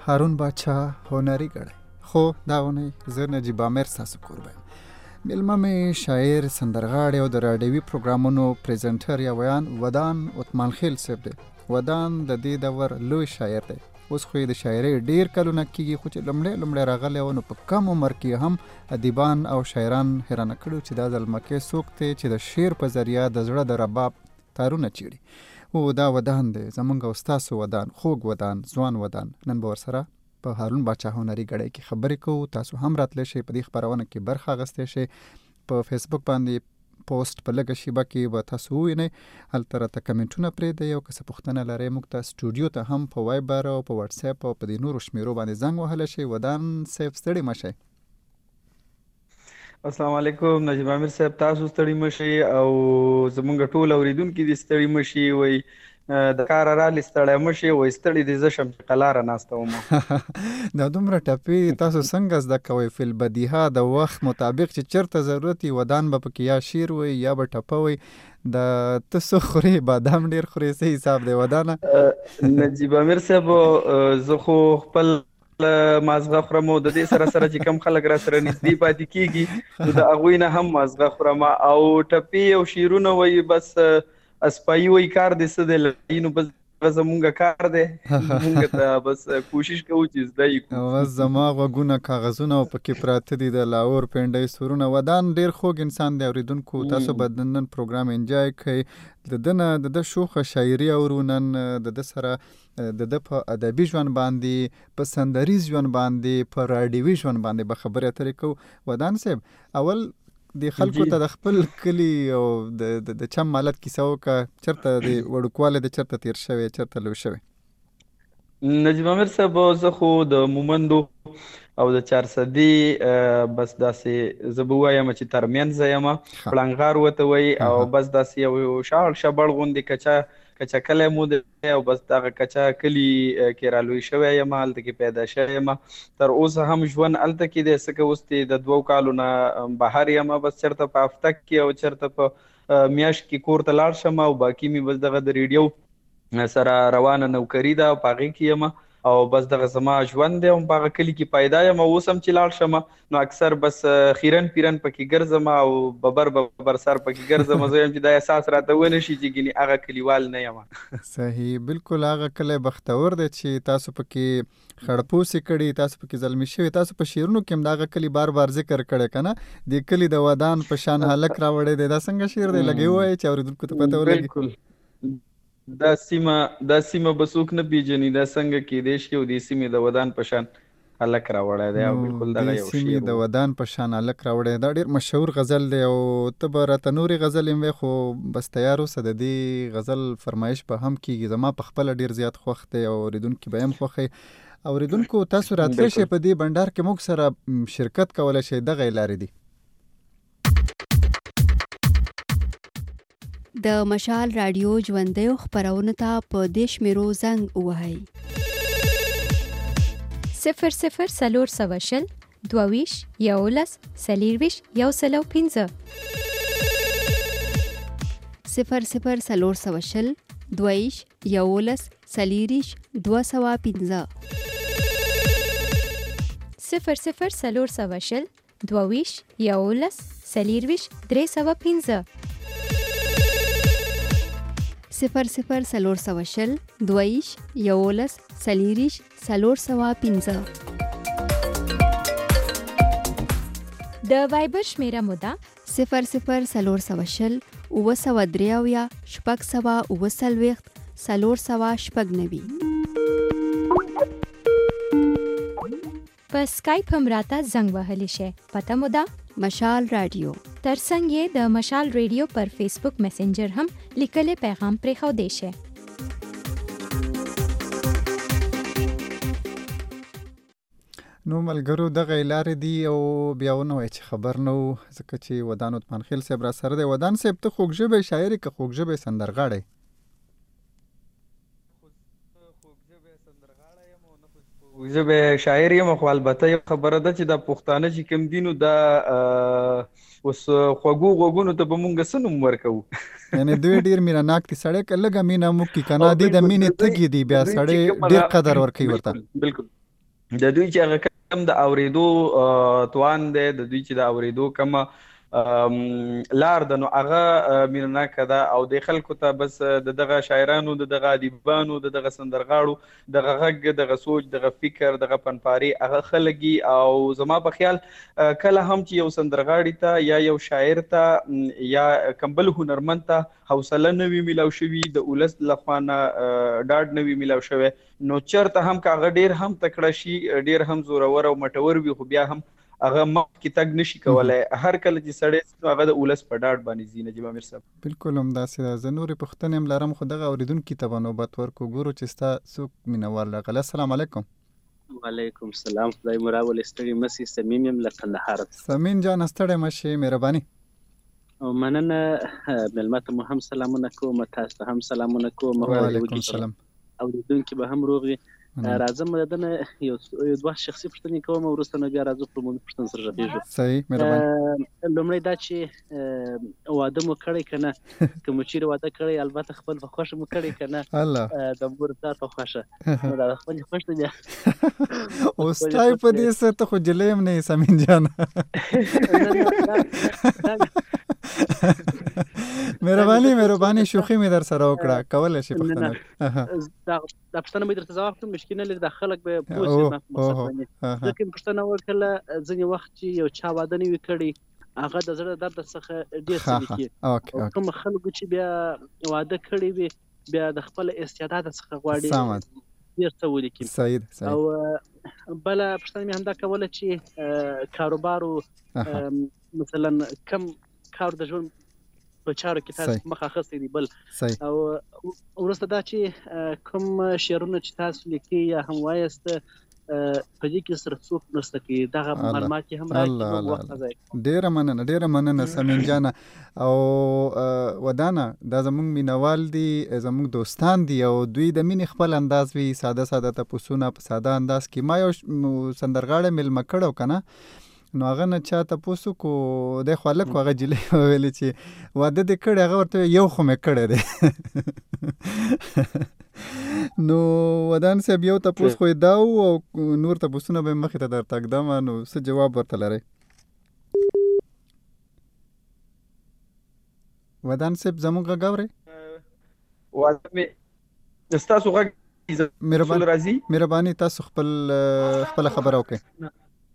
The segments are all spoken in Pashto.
هارون باچا هنري ګړی. خو دا ونی زه نجیب عامر ستاسو کوربه یم. میلمه مې شاعر، سندرغاړی او د راډیوي پروګرامونو پریزنټر یا ویان ودان عثمان خیل صاحب دی. ودان د دې دور لوی شاعر دی. اوس خو یې د شاعرۍ ډېر کلونه کېږي، خو چې لومړی راغلی و نو په کم عمر کې هم ادیبان او شاعران حیرانه کړي چې دا زلمکی څوک دی چې د شعر په ذریعه د زړه د رباب تارونه چیړي. او دا ودان دی، زمونږ او ستاسو ودان، خوږ ودان، ځوان ودان. نن به ورسره په هارون باچا هنري ګړی کې خبرې کوو. تاسو هم راتلی شئ، په دې خپرونه کې برخه اخیستی شئ. په فیسبوک باندې پوسټ په لږه شیبه کې به تاسو ووینئ، هلته راته کمنټونه پرېږدئ او که څه پوښتنه لرئ موږ ته سټوډیو ته هم په وایبر او په واټس اپ او په دې نورو شمیرو باندې زنګ وهلی شئ. ودان صاحب ستړي مه شئ. السلام علیکم نجیب عامر صاحب، تاسو ستړي مه شئ او زمونږ ټول اوریدونکي دې ستړي مه شي. وایي د کاره رالې ستړی مه شي، وایي ستړي دې زه شم چې قلاره ناسته وم. دا دومره ټپې تاسو څنګه زده کوئ؟ فی البدیهه د وخت مطابق چې چېرته ضرورت وي ودان به پکې یا شعر وي یا به ټپه وي. د ته څه خورې؟ بادام ډېر خورې؟ څه حساب دی ودانه؟ نجیب عامر صاحب زه خو خپل مازغه خورم او د دې سره سره چې کم خلک را سره نږدې پاتې کېږي نو د هغوی نه هم مازغه خورم. او ټپې او شعرونه وایي بس اسپایي وایي کار دې څه دی لړۍ، نو بس زمونږ کار دی، مونږ ته بس کوشش کوو چې زده یې کړو. بس زما غوږونه کاغذونه او پکې پراته دي د لاهور پنډۍ سورونه. ودان ډېر خوږ انسان دی. اوریدونکو تاسو به د نن پروګرام انجوای کوئ. د ده نه د ده شوخه شاعري اورو. نن د ده سره د ده په ادبي ژوند باندې، په سندریز ژوند باندې، په راډیوي ژوند باندې به خبرې اترې کوو. ودان صاحب، اول د خلکو ته د خپل کلي او د چم مالت کیسه وکړه. چېرته د وړوکوالی د چېرته تېر شوی، چېرته لوی شوی؟ نجیب عامر صاحب زه خو د مومندو او د چارسدي بس داسې زه به ووایم چې ترمنځ یم، پړنګغار ورته وایي، او بس داسې یو شاړ شبړ غوندې کچا کلی مو دی او بس دغه کچا کلي کې رالوی شوی یم، هلته کې پیدا شوی یم. تر اوسه هم ژوند هلته کې دی، ځکه اوس د 2 کالو نه بهر یم. بس چېرته په هفته کې او چېرته په میاشت کې کور ته لاړ شم، او باقي مې بس دغه د ریډیو سره روانه نوکري ده او په هغې کې یم، او بس دغه زما ژوند دی. او په هغه کلي کې پیدا یم او اوس هم چې لاړ شم نو اکثر بس خیرن پیرن پکې ګرځم او ببر سر پکې ګرځم. زه یم چې دا احساس راته ونه شي چې ګینې هغه کلیوال نه یم. صحیح، بالکل هغه کلی بختور دی چې تاسو پکې خړپوسې کړي، تاسو پکې زلمي شوي. تاسو په شعرونو کې هم د هغه کلي بار بار ذکر کړی که نه؟ د کلي د ودان په شان هلک راوړی دی. دا څنګه شعر دی؟ لږ ووایئ چې اورېدونکو ته پته ولګي. بالکل دا سیمه به څوک نه پیژني، دا څنګه کېدی شي او دې سیمې د ودان په شان هلک راوړی دی. او بالکل دغه یو شعر د ودان په شان هلک راوړی. دا ډېر مشهور غزل دی او ته به راته نورې غزلې وې، خو بس تیار اوسه، د دې غزل فرمایش به هم کېږي. زما په خپله ډېر زیات خوښ دی او اورېدونکي به هم خوښوي. اورېدونکو تاسو راتلی شئ په دې بنډار کې موږ سره شرکت کولی شئ. دغه یې لارې دي: د مشال راډیو ژوندیو خپرونو ته په دې شمیرو زنګ ووهئ: 00 22 11 24 105 00 22 11 24 205 00 22 11 24 305 00 22 11 24 405. د وایبر شمیره مو ده 00 923 649 490. په سکایپ هم راته زنګ وهلی شئ. پته مو ده مشال رادیو. ترڅنګ یې د مشال ریډیو پر فیسبوک میسنجر هم لیکلی پیغام پرېښودی شئ. نو ملګرو دغه لارې دي او بیا ونه وایي چې خبر نه وو، ځکه چې ودان عثمان خیل صاحب را سره دی. ودان صاحب ته خوږ ژبی شاعر که خوږ ژبی سندرغاړی؟ ژبه شاعر یم، خو البته یو خبره ده چې دا پښتانه چې کوم دي نو دا اوس خوږو غوږونو ته به مونږ څه نوم ورکوو؟ یعنې دوی ډېر مینه ناک دي. سړی که لږه مینه موږ کي که نه، دوی د مینې تږي دي، بیا سړی ډېر قدر ورکوي ورته. بالکل د دوی چې هغه کم د اورېدو توان دی، د دوی چې د اورېدو کومه لار ده، نو هغه مینناکه ده او د خلکو ته بس د دغه شاعرانو، د دغه ادیبانو، د دغه سندرغاړو دغه غږ، دغه سوچ، دغه فکر، دغه پنپاري هغه خلګي. او زما په خیال کله هم چې یو سندرغاړي ته یا یو شاعر ته یا کمبل هنرمند ته حوصله نه وي میلاو شوي، د ولس لخوا نه ډاډ نه وي میلاو شوی، نو چېرته هم که هغه ډېر هم تکړه شي، ډېر هم زورور او مټور وي، خو بیا هم هغه مخکې تګ نشي کولی. هر کله چې سړی هغه د ولس په ډاډ باندې ځي. نجیب امیر صاحب بالکل همداسې ده. زه نورې پوښتنې هم لرم، خو دغه اورېدونکي ته به نوبت ورکړو. ګورو چې ستا څوک مینوال راغلی. السلام علیکم. وعلیکم السلام. خدای مو راولې. ستړي مه سئ. صمیم یم له کندهار. صمیم جان ستړی مه شئ، مهرباني. مننه. مېلمه ته مو هم سلامونه کوم، تاسو ته هم سلامونه کوم. وعلیکم السلام. اورېدونکي به هم روغ وي. راځم د نه یو دوه شخصي پوښتنې کوم، وروسته نو بیا راځو په عمومي پوښتنه سره غږیږو. صحیح، مهرباني. لومړی دا چې واده مو کړی که نه؟ که مو چیرې واده کړی البته خپل په خوښه مو کړی که نه د مور پلار په خوښه؟ نو دا د خپلې خوښ ته بیا اوستی په دې څه ته خو جلۍ هم نه یې سمین جانه. مهرباني شوخي مې در سره وکړه، کولی شي پوښتنه. دا پوښتنه مې درته ځواب کړم، مشکل نه لري، دا خلک به پوه شي مقصد باندې. ځکه مې پوښتنه وکړله ځینې وخت چې یو چا واده نه وي کړی، هغه د زړه درد څخه ډېر څه لیکي. کوم خلکو چې بیا واده کړی وي بیا د خپل استعداد څخه غواړي ډېر څه ولیکي. صحیح. او بله پوښتنه مې همدا کوله چې کاروبارو مثلا کم کار د ژوند په چارو کې تاسو مخ اخیستی دی بل، او وروسته دا چې کوم شعرونه چې تاسو لیکي یا هم وایست په دې کې سره څوک مرسته کوي، دغه معلومات یې هم راکړي. وخت ځای ډېره مننه سمین جانه. او ودانه دا زموږ مینوال دي، زموږ دوستان دي، او دوی د مینې خپل انداز وي، ساده تپوسونه په ساده انداز کې. ما یو سندرغاړی میلمه کړی که نه، نو هغه نه چا تپوس وکړو، دی خو هلک و، هغه جلۍ وویلې چې واده دې کړی؟ هغه ورته یو خو مې کړی دی. نو ودان صاحب یو تپوس خو یې دا و، او نور تپوسونه به مخې ته درته ږدم، نو څه جواب ورته لرئ؟ ودان صاحب زموږ غږ اورئ؟ واده مې ستاسو غږ راځي؟ مهرباني تاسو خپله خبره وکړئ.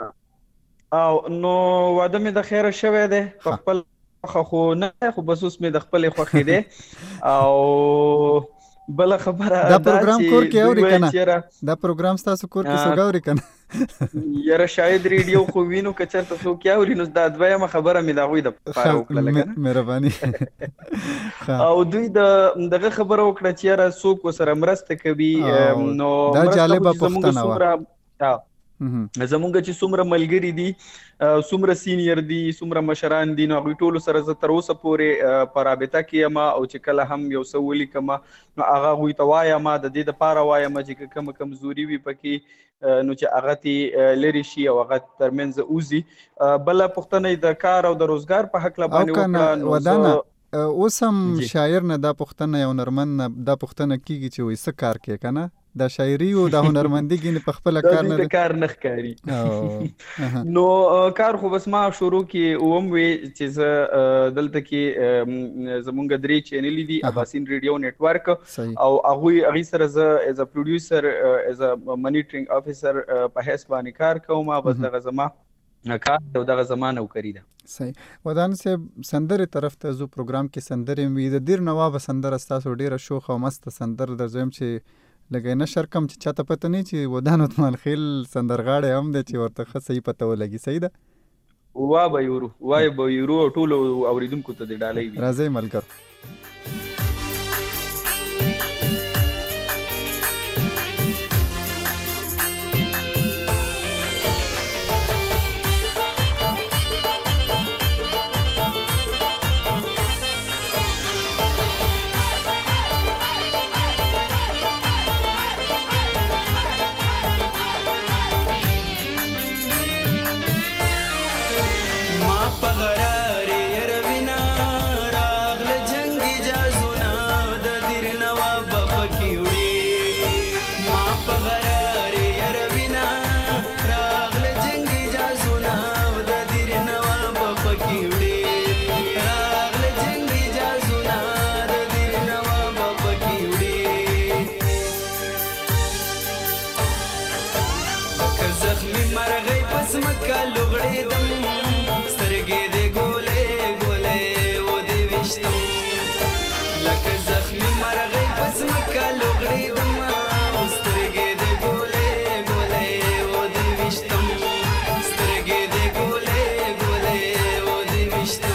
او نو واده مې د خیره شوی دی، په خپل خوښه خو نه، خو بس اوس مې د خپلې خوښې دی. او بله خبره دا پروګرام کور کې اوري که نه؟ دا پروګرام ستاسو کور کې څوک اوري که نه؟ یاره شاید ریډیو خو وینو، که چېرته څوک یې اوري نو دا دویمه خبره مې د هغوی دپاره وکړله که نه. مهرباني. او دوی دغه خبره وکړه چې یاره څوک ورسره مرسته کوي. نو دا جالبه پوښتنه وه. زمونږ چې څومره ملګري دي، څومره سینیر دي، څومره مشران دي، نو هغوی ټولو سره زه تر اوسه پورې په رابطه کې یم. او چې کله هم یو څه ولیکم نو هغه هغوی ته وایم، د دې دپاره وایم چې کومه کمزوري وي پکې نو چې هغه ترې لرې شي او هغه ترمنځ وځي. بله پوښتنه یې د کار او د روزګار په هکله باندې وکړه. اوس هم شاعر نه دا پوښتنه، یو هنرمند نه دا پوښتنه کېږي چې وایي څه کار کوې که نه؟ دا شاعري او دا هنرمندي ګینې په خپله کار نه د کار نه ښکاري. نو کار خو بس ما شروع کې اوم وی چې زه دلته کې زمونږ 3 چینلې دي، اباسین ریډیو نیټورک، او هغوی سره زه ایز ا پروډیوسر، ایز ا منیټرینګ افیسر په حیث باندې کار کوم. بس دغه زما کار او دغه زما نوکري ده. صحیح. ودان صاحب سندرې طرف ته زو پروګرام کې سندرې وي، د دیر نوابه سندره ستاسو ډېره شوخه او مسته سندره ده. زه یم چې لږ نشر کم چې چاته پته نه چې ودان عثمان خیل سندرغاړی هم دی چې ورته ښه صحیح پته ولګي. صحیح ده؟ وای به یورو ټولو اورېدونکو ته دې ډالۍ وي. راځئ ملګرو. पगरारे यरविना रागल जन مکه لغړېدم سترګې دې ګولې ګولې و دې ویشتم لکه زخمي مرغۍ په ځمکه لغړېدم سترګې دې ګولې ګولې و دې ویشتم سترګې دې ګولې ګولې و دې ویشتم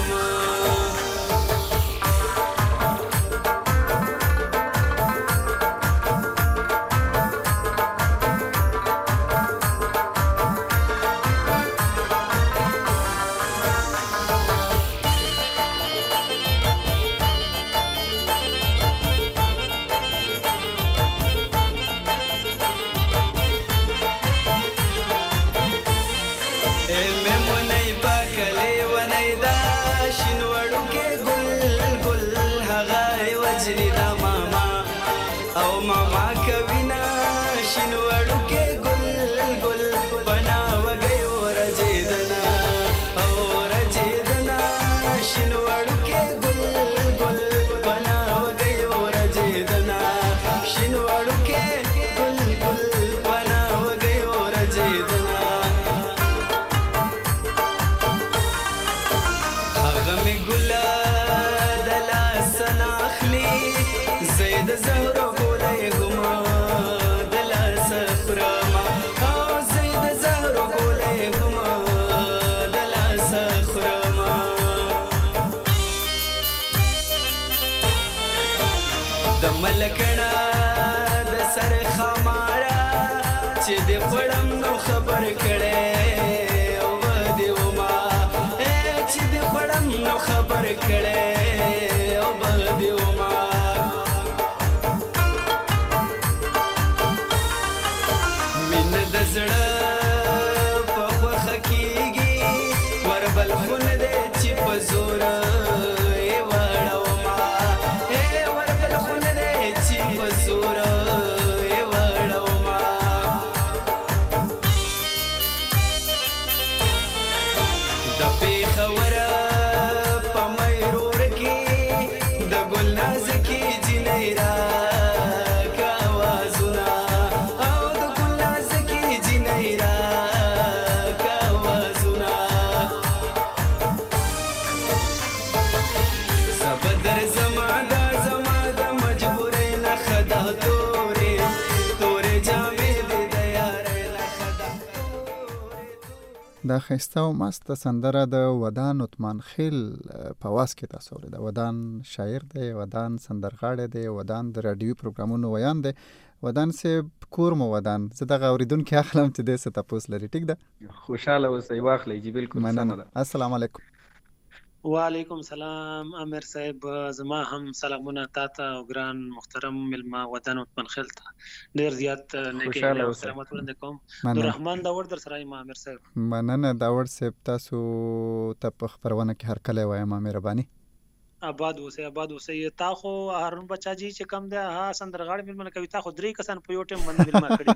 دا ښایسته او مسته سندره د ودان عثمان خیل په واس کې تاسو اورئ. ودان شاعر دی، ودان سندرغاړی دی، ودان د راډیوي پروګرامونو ویان دی. ودان صاحب کور مو ودان، زه دغه اورېدونکي اخلم چې دې څه تپوس لري. ټیک ده؟ خوشحاله اوسئ، واخلئ جی، بالکل سمه ده. السلام علیکم. وعلیکم سلام امیر صاحب، زما هم سلامونه تاته او ګران محترم ملما ودان عثمان خیل ته ډیر زیات نیکی او سلامت وړاندې کوم. نوررحمان داور در سره یم امیر صاحب. مننه داور صاحب، تاسو ته په خپرونه کې هر کله وایم مهرباني. آباد اوسئ، آباد اوسئ. تا خو هارون بچا جی چې کم دی ها سندرغاړي ملمنه کوي، تا خو 3 کسان په یو ټیم باندې ملما کړی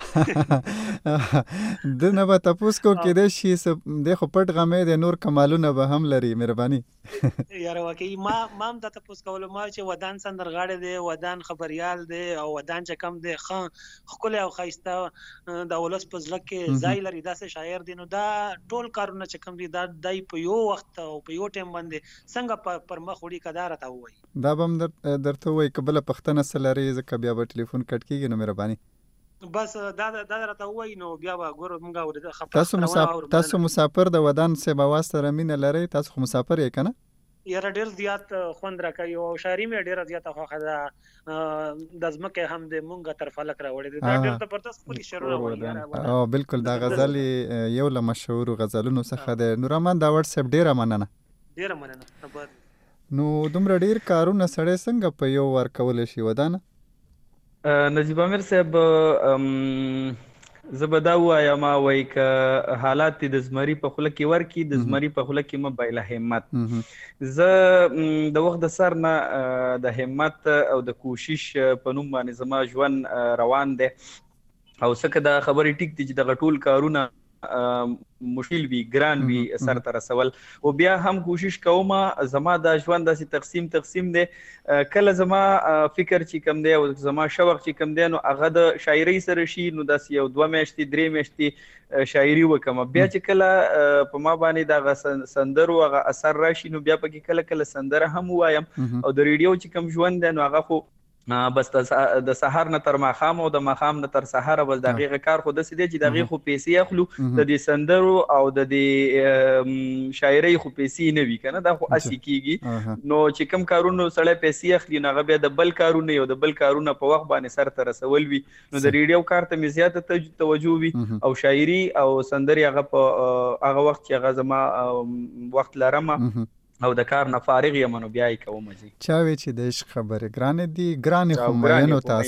دي. د نه به تاسو کو کې د شي د خو پټ غمې د نور کمالونه به هم لري. مهرباني یار واقعي ما هم د تاسو کول ما چې ودان سندرغاړي دی، ودان خبريال دی او ودان چې کم دی خپل او خایسته د ولس په ځل کې ځای لري، داسې شاعر دی. نو دا ټول کارونه چې کم دي دا دای په یو وخت او په یو ټیم باندې څنګه پر خوړی کدار ته وای. دا بم درته وای کبل پښتنه سلری زکه بیا به ټلیفون کټ کیږي. نو مهرباني بس دا راته وای. نو بیا به ګور مونږه ورته خپل تاسو مسافر د ودان سه بواسطه رمینه لري، تاسو خو مسافر یې کنه؟ یاره ډیر زیات خوند راکوي او شاعري مې ډیره زیاته خوښه ده. د ځمکه هم د مونږه تر فلک راوړې ده. دا ډیر ته پرته خپل شعر وایي. او بالکل دا غزل یو له مشهور غزلونو څخه ده. نوررحمان داور صاحب ډیره مننه. ډیره مننه. نو دومره ډیر کارونه سړی څنګه په یو ور کول شي ودانه؟ نجیب امیر صاحب زه به دا ووایم وایي که حالات د زمري په خوله کې ورکي، د زمري په خوله کې مه بایله همت. زه د وخت د سر نه د همت او د کوشش په نوم باندې زما ژوند روان دی. او څه که دا خبرې ټیک دي چې دغه ټول کارونه مشکل وي ګران وي سر ته رسول او بیا هم کوشش کوم زما د ژوند داسې تقسیم دی کله زما فکر چې کم دی او زما شوق چې کم دی نو هغه د شاعرۍ سره شي نو داسې یو 2 میاشتې 3 میاشتې شاعري وکم بیا چې کله په ما باندې دغه سندرو هغه اثر راشي نو بیا پکې کله سندره هم وایم او د ریډیو چې کم ژوند دی نو هغه خو بس د سحر نه تر ماښام او د ماښام نه تر سحر بس دغه کار خو داسې دی چې دغه خو پیسې اخلو د دې سندرو او د دې شاعرۍ خو پیسې نه وي کنه دا خو اسی کیږي نو چې کم کارونو سړی پیسې اخلي نو هغه بیا د بل کارونه یو د بل کارونه په وخت باندې سر ته رسول وي نو د ریډیو کار ته مې زیاته توجه وي او شاعري او سندري هغه په هغه وخت چې هغه زما وخت لرم او د کار نه فارغ یم نو بیا یې کوم چا وی چې د عشق خبره ګرانه دي ګرانه خو مینو ته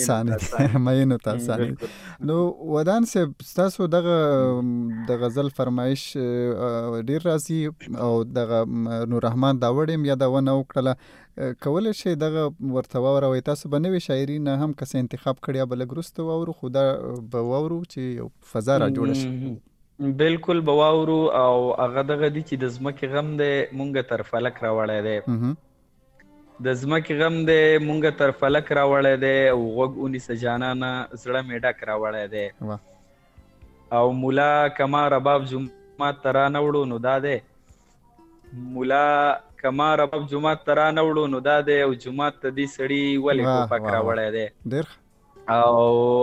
آسان نو ودان سه تاسو د غزل فرمایش ډیر راځي او د نور رحمان داوړم یا دا ونه وکړه کولای شي دغه ورته وروي تاسو بنوي شاعري نه هم کس انتخاب کړیا بل ګرسته وورو خدا به وورو چې فضا را جوړ شي بالکل بواورو او هغه دغه دي چې د زمکه غم دی مونږ تر فلک راوړی دی د زمکه غم دی مونږ تر فلک راوړی دی او غوږ اونیسه جانانه زړه مې ډک راوړی دی او مولا کما رباب جمعات ته رانوړو نو دا دی مولا کما رباب جمعات ته رانوړو نو دا دی او جمعات ته دې سړي ولې ټوپک راوړی دی ډېر او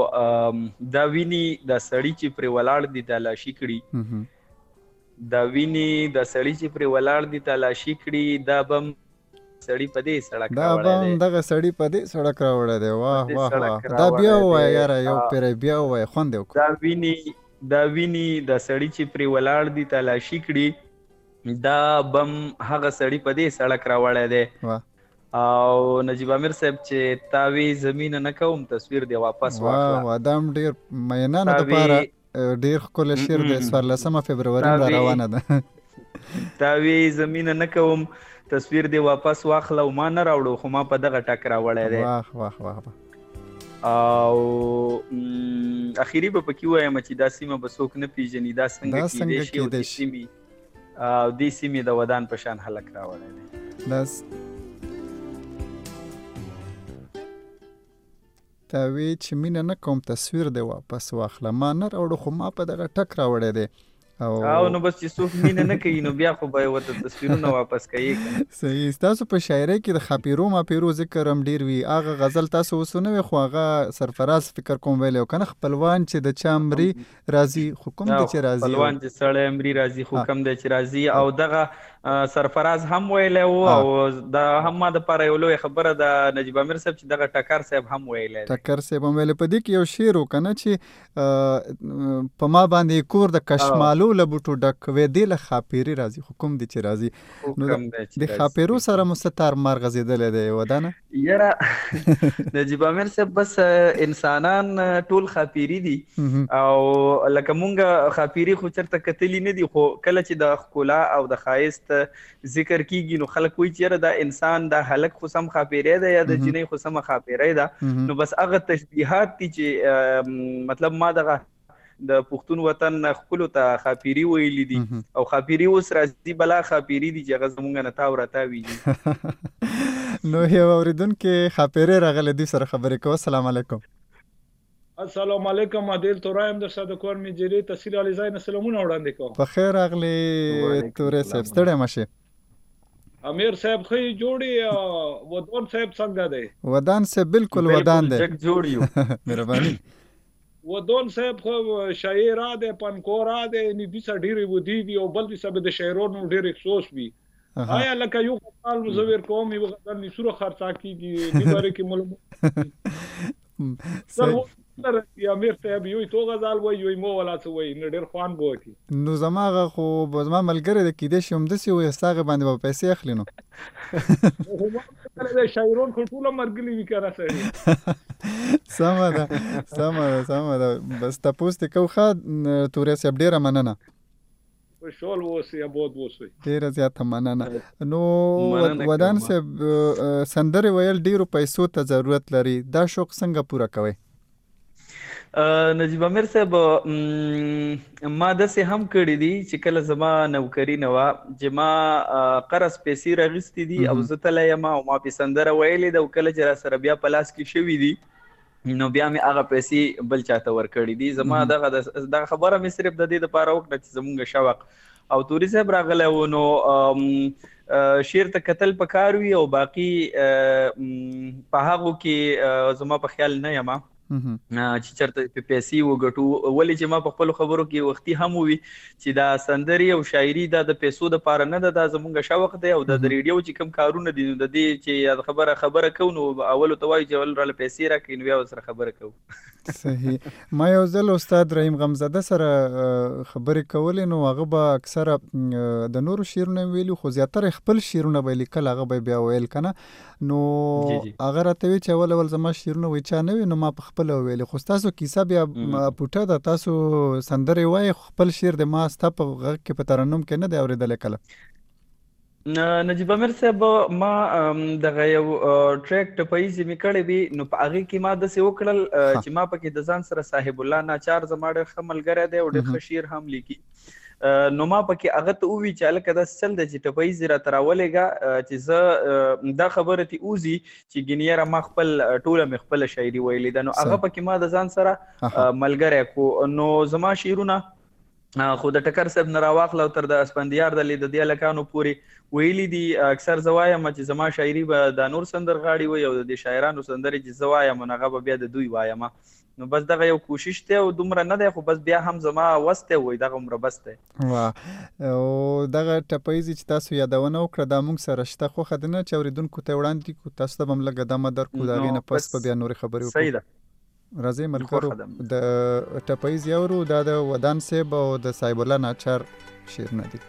دا ویني د سړی چې پر ولاړ دي تلاشي کړي دا ویني د سړی چې پر ولاړ دي تلاشي کړي دا بم سړی په دې سړک راوړی دی دغه سړی په دې سړک راوړی دی واه دا بیا وای یاره یو پر بیا وای خوند وکړه دا ویني د سړی چې پر ولاړ دي تلاشي کړي دا بم هغه سړی په دې سړک راوړی دی او نجیب امیر صاحب چې تاوی زمینه نه کوم تصویر دی واپس واخله واه ادم ډیر مینانو لپاره ډیر خپل شعر د 14 فبرवरी را روانه ده تاوی زمینه نه کوم تصویر دی واپس واخله او ما نه راوړو خو ما په دغه ټک راوړی دی واه او اخیری به پکې وایم چې دا سیمه به څوک نه پیژني دا څنګه کېدای شي او د سیمې او د سیمې د ودان په شان هلک راوړی دی دا تاوی چې مینه نه کوم تصویر دی واپس واخله ما نه راوړو خو ما په دغه ټک راوړی دی او نو بس چې څوک مینه نه کوي نو بیا خو به ورته تصویرونه واپس کوي صحیح تاسو په شاعرۍ کې د خاپیرو ماپیرو ذکر هم ډیر وي هغه غزل تاسو وسونه وي خو هغه سرفراز فکر کوم ویلو کنه خپلوان چې د چا امري راضي حکم د چې راضي خپلوان چې سړی امري راضي حکم د چې راضي او دغه سرفراز هم ویلی و او دا هم ما د پاره یو لوی خبره د نجیب امیر صاحب چې دغه ټکر صاحب هم ویلی ټکر صاحب هم ویلی په دې کې یو شعر وکنه چې په ما باندې کور د کشمالو له بوټو ډک وې دی له خاپیري راځي حکم دی چې راځي نو د خاپیرو سره مستار مار غزیدلې دی ودانه یاره نجیب امیر صاحب بس انسانان ټول خاپیري دي او لکه مونږ خاپیري خو چرته کتلی نه دي خو کله چې د ښکلا او د ښایست ذکر کیږي نو خلک وایي چې دا انسان دا هلک خو سم خاپیری دی یا د جنۍ خو سم خاپیری ده نو بس هغه تشبیهات دي چې مطلب ما دغه د پښتون وطن خپل ته خاپیری ویلي دي او خاپیری اوس راځي بلا خاپیری دي چې غزه مونږ نه تا ورته ویلي نو یو اوریدونکو خاپیری راغله دي سره خبرې کوو السلام علیکم السلام علیکم عادل تورایم در صد کور می جری تحصیل علی زین سلامونه وړاندې کوم په خیر اغلی تورې صاحب ستړی مشه امیر صاحب خې جوړي ودان صاحب څنګه دی ودان صاحب بالکل ودان دی جگ جوړیو مهرباني ودان صاحب خو شاعر دی پنکور دی ني دي سړي ودی دی او بل دي سب د شاعرونو ډېر افسوس وي آیا لکه یو خپل مزور کوم یو غزل نسوره خرڅا کیږي د باره کې معلومه یا امیر صاحب یو تو غزال وای یو مو ولا څه وای نډر خوان بوکی نو زماغه خو زما ملګری د کیدې شوم د سی وې ساغه باندې په پیسې اخلي نو د شاعرون خو ټول مرګلی وکړه سمه ده بس تاسو ته کو خا تورې سب ډیره مننه شول وسی ابود وسی ډیره زیاته مننه نو ودان صاحب سندره ویل ډیرو پیسو ته ضرورت لري دا شوق څنګه پوره کوي نجیب امیر صاحب ما داسې هم کړي دي چې کله زما نوکري نه وه چې ما قرض پیسې راغستې دي او زه تللی یم او ما پې سندره ویلې ده او کله چې راسره بیا په لاس کې شوي دي نو بیا مې هغه پیسې بل چاته ورکړي دي. زما دغه خبره مې صرف د دې دپاره وکړه چې زمونږ شوق او توري صاحب راغلی و نو شعر ته کتل پکار وي او باقي په هغو کې زما په خیال نه یم چې چېرته په پیسې وګټو، ولې چې ما په خپلو خبرو کې وختي هم ووي چې دا سندرې او شاعري دا د پیسو دپاره نه ده، دا زمونږ شوق دی او د ریډیو چې کوم کارونه دي نو د دې چې خبره کوو نو اولو ته وایو چې اول راله پیسې راکړي نو بیا ورسره خبره کوو. صحیح. ما یو ځل استاد رحیم غمزاده سره خبرې کولې نو هغه به اکثره د نورو شعرونه ویلي خو زیاتره خپل شعرونه به لیکل، هغه به بیا ویل که نه نو هغه راته وی چې اول زما شعرونه وی چا نه وي نو ما په خپله ویلې، خو ستاسو کیسه بیا پوټه ده، تاسو سندرې وایي خپل شعر د ما ستا په غږ کې په ترنم کې نه دی اورېدلی کله؟ نجیب امیر صاحب ما دغه یو ټریک ټپاییزې مې کړی وي نو په هغې کې ما داسې وکړل چې ما پکې د ځان سره صاحب الله ناچار زما ډېر ښه ملګری دی او ډېر ښه شعر هم لیکي نو ما پکې هغه ته ووي چې هلکه داسې چل دی چې ټپاییزې راته راولېږه چې زه دا خبره ترې وځي چې ګینې یاره ما خپل ټوله مې خپله شاعري ویلې ده نو هغه پکې ما د ځان سره ملګری کړو نو زما شعرونه خو د ټکر صاحب نه راواخله او تر د اسپندیار د دې هلکانو پورې ویلي دي. اکثر زه وایم چې زما شاعري به دا نور سندرغاړي وي او د دې شاعرانو سندرې چې زه وایم نو هغه به بیا د دوی وایم نو بس دغه یو کوشش دی او دومره نه دی خو بس بیا هم زما وس دی وایي دغه عمره بس دی. او دغه ټپاییزې چې تاسو یادونه وکړه دا موږ سره شته خوښه ده نه چې اورېدونکو ته وړاندې کړو، تاسو ته به هم لږه دمه درکړو د هغې نه پس به بیا نورې خبرې وکړو. صحیح ده. راځئ ملګرو د ټپاییز یاورو دا د ودان صاحب او د صاحب الله ناچار شعرونه دي.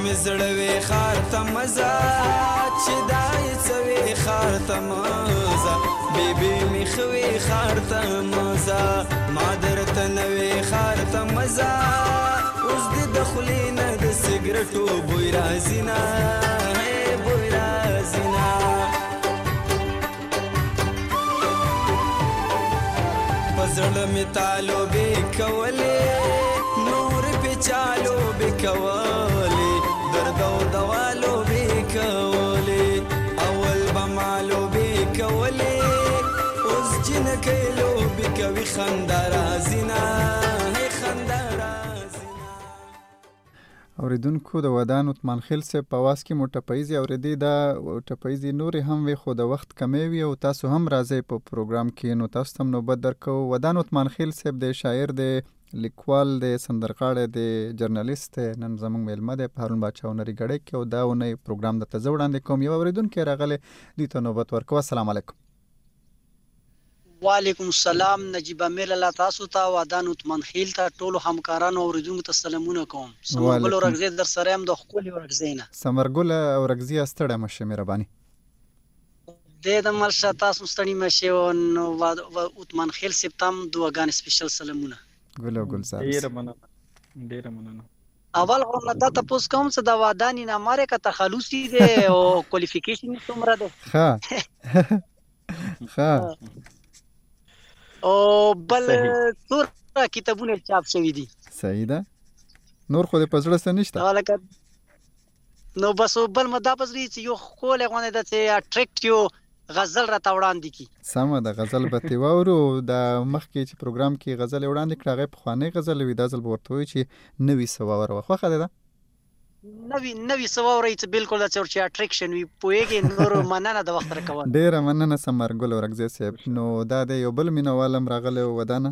مې زړه وې ښار ته مزه چې دا یې څه وې ښار ته مزه بیبي مې ښه وې ښار ته مزه ما درته نه وې ښار ته مزه اوس دې د خولې نه د سګرټو بوی راځي نه بوی راځي نه په زړه مې تالوبې کولې نور پې چالوبې کولې درد او دوا لوبې کولې اول به ما لوبې کولې اوس جنکۍ لوبې کوي خندا راځي نه خندا راځي نه. اوریدونکو د ودان عثمان خیل صاحب په آواز کې مو ټپیزې اورېدې. دا ټپیزې نورې هم وي خو د وخت کمی وي او تاسو هم راځئ په پروګرام کې نو تاسو هم نوبت درکوو. ودان عثمان خیل صاحب د شاعر د لیکوال د سندرغاړی د جرنالیست نن زموږ میلمه دی په هارون باچا هنري ګړۍ کې او دا اونۍ پروګرام درته زه وړاندې کوم. یو اوریدونکی راغلی دوی ته نوبت ورکوو. السلام علیکم. وعلیکم السلام. نجیب امیر الله تاسو ته ودان عثمان خیل ته ټولو همکارانو او اوریدونکو ته سلامونه کوم. سمرګل اورګزی در سره هم د ښکلي اورګزی نه. سمرګل اورګزی ستړی مشه مهرباني د مرشه تاسو ستړي مشه نو عثمان خیل صاحب ته هم دعاګانې سپیشل سلامونه. ګل او ګل صاحب ډیره مننه. اول خو نه دا تاسو کوم څه د ودانې نه ماره کا تخلصي دی او کوالیفیکیشن څومره ده؟ ها او بل څور کتابونه چاپ شوي دي. صحیح ده. نور خو دې په زړه څه نشته؟ نو بس بل مدا پزري چې یو خو له غونې د اټریکټیو غزل را تاوړاندې کی. سمه ده غزل به تی وورو د مخکې چې پروګرام کې غزل وړاندې کړه هغه په خوانې غزل وی د ځل ورته وی چې نوې سوار وخه خاله ده نوې سوار چې بالکل د چورچ اټریکشن وی پويږي نور مننه د وخت راکول. ډیره مننه سمرګل ورګزی صاحب. نو دا د یو بل مینوالم راغله ودانه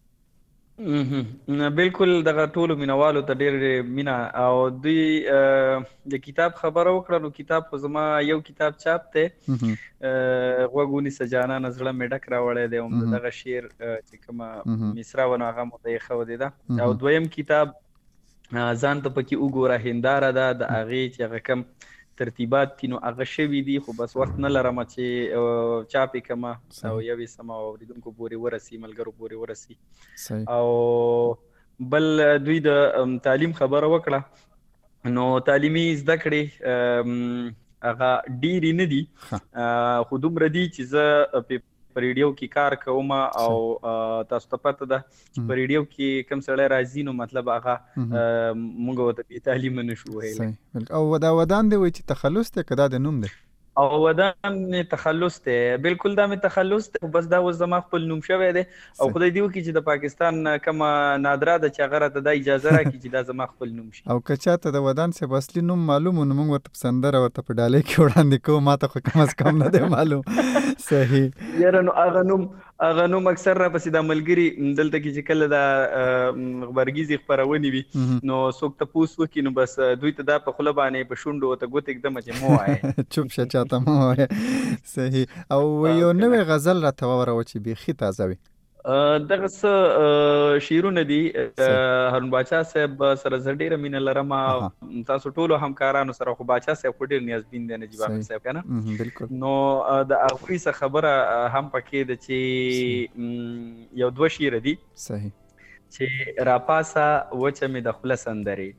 بالکل دغه ټولو مینوالو ته ډېر مینا او دوی د کتاب خبره وکړه. نو کتاب خو زما یو کتاب چاپ دی غوږونی سجانا نزړه مې ډک راوړی دی او دغه شعر چې کومه مصرا ونه هغه مو ته یې ښودې ده او دویم کتاب ځان ته پکې وګوره هنداره ده د هغې چې هغه کم ترتیبات دي نو هغه شوي دي خو بس وخت نه لرم چې چاپ یې کړمه او یوې سمه اورېدونکو پورې ورسي ملګرو پورې ورسي. او بل دوی د تعلیم خبره وکړه. نو تعلیمي زده کړې هغه ډېرې نه دي خو دومره دي چې زه په ریډیو کې کار کوم او تاسو ته پته ده چې په ریډیو کې کوم سړی راځي نو مطلب هغه موږ ورته بې تعلیمه نشو ویلی. او دا ودان دی وایي چې تخلص دی که دا د نوم دی؟ او ودان تخلص دی. بالکل دا مې تخلص دی بس دا اوس زما خپل نوم شوی دی او خدای دې وکړي چې د پاکستان کومه نادره ده چې هغه راته دا اجازه راکړي چې دا زما خپل نوم شي. او که چاته د ودان صاحب اصلي نوم معلوم و نو موږ ورته په سندره ورته په ډالۍ کې وړاندې کوو. ما ته خو کم از کم نه دی معلوم. صحیح. یاره نو هغه نوم اکثر راپسې دا ملګري دلته کې چې کله دا غبرګیزې خپرونې وي نو څوک تپوس وکړي نو بس دوی ته دا په خوله باندې په شونډو ورته ګوتې ږدمه چې مه وایې چوپ شه چاته مه وایې. صحیح. او یو نوی غزل راته ووروه چې بیخي تازه وي. دغه څه شعرونه دي هارون باچا صاحب سره زه ډېره مینه لرم تاسو ټولو همکارانو سره خو باچا صاحب خو ډېر نیازبین دی نجیب امیر صاحب که نه نو د هغوی څه خبره هم پکې ده چې یو دوه شعره دي صحیح چې راپاسه وچه مې د خوله سندرې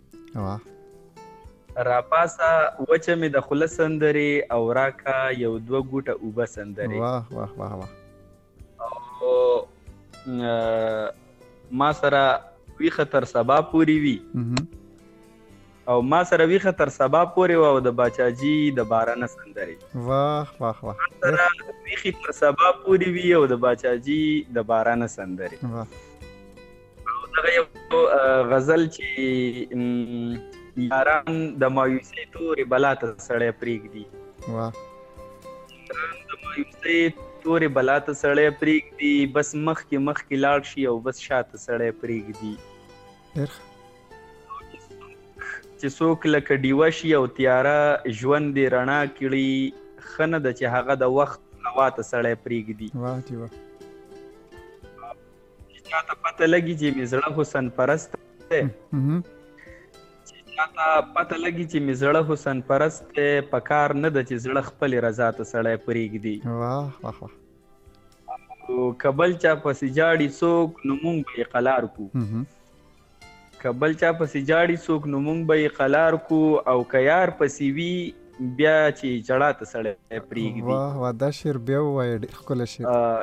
راپاسه وچه مې د خوله سندرې او راکه یو دوه ګوټه اوبه سندرې. واه واه واه واه. ما سره ویخه تر سبا پوری وی او ما سره ویخه تر سبا پوری و او د باچاجي د باران سندري. واه واه واه. سره ویخه تر سبا پوری وی او د باچاجي د باران سندري. واه. او دغه یو غزل چې یاران د مایوسۍ تورې بلا ته سړی پرېږدي. واه. د مایوسۍ تورې بلا ته سړی پرېږدي بس مخکې لاړ شي او بس شاته سړی پرېږدي. چې څوک لکه ډیوه شي او تیاره ژوند دې رڼا کړي ښه نه ده چې هغه د وخت هوا ته سړی پرېږدي. چې چاته پته لګي چې مې زړه حسن پرست دی چې تا پته لګي چې مې زړه حسن پرست دی په کار نه ده چې زړه خپلې رضا ته سړی پرېږدي. واه واه واه. او که بل چا پسې جاړي څوک نو مونږ به یې قلار کو. که بل چا پسې جاړي څوک نو مونږ به یې قلار کو. او که یار پسې وي بیا چې جړا ته سړی پرېږدي. واه واه دا شعر بیا ووایه ډېر ښکلی شعر.